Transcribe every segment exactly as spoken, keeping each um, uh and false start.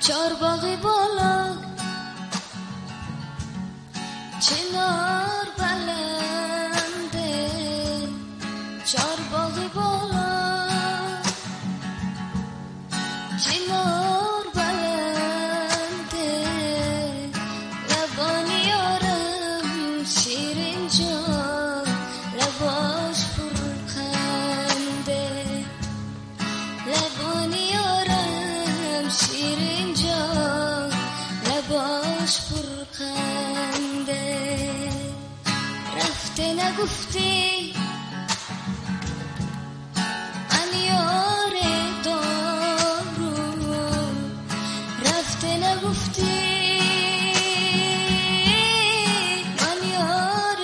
چارباغی بالا چنار بلنده، چارباغی بالا چنار بلنده، لبانی یارم شیرین جان لباش پرخنده، لبانی یارم شیرین جان لباش پرخنده. رفته نگفتی من یار دارو، رفته نگفتی من یار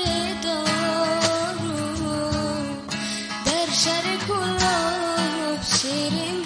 دارو، در شهر گلاب شیرین